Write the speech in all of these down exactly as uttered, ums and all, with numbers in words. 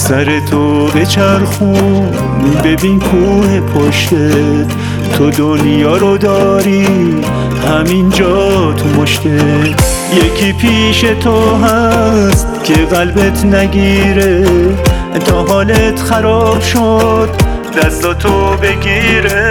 سر تو بچرخون ببین کوه پشتت، تو دنیا رو داری همینجا تو مشتت. یکی پیش تو هست که قلبت نگیره، تا حالت خراب شد دستاتو بگیره.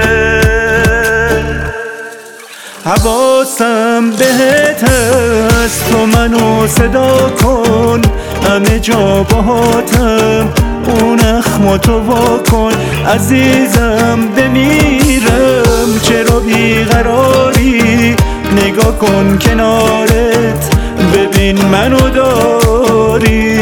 حواسم بهت هست، تو منو صدا کن، همه جا باهاتم، اون اخماتو وا کن. عزیزم بمیرم چرا بیقراری، نگاه کن کنارت ببین منو داری.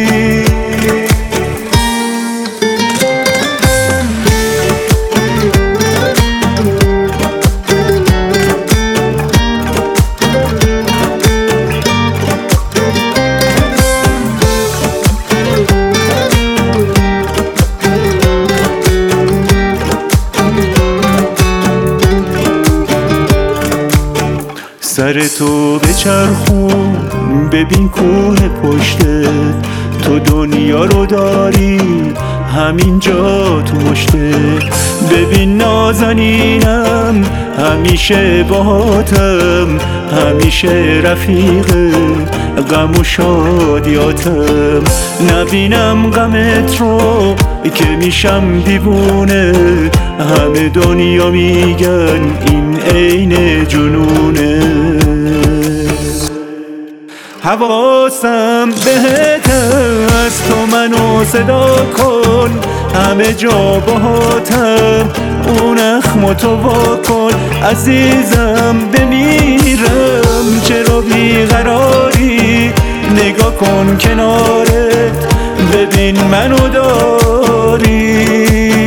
سر تو بچرخون ببین کوه پشتت، تو دنیا رو داری همینجا تو مشتت. ببین نازنینم همیشه باهاتم، همیشه رفیق غم و شادیاتم. نبینم غمت رو که میشم دیوونه، همه دنیا میگن این عین جنونه. حواسم بهت هست، تو منو صدا کن، همه جا باهاتم، اون اخماتو وا کن. عزیزم بمیرم چرا بیقراری، نگاه کن کنارت ببین منو داری.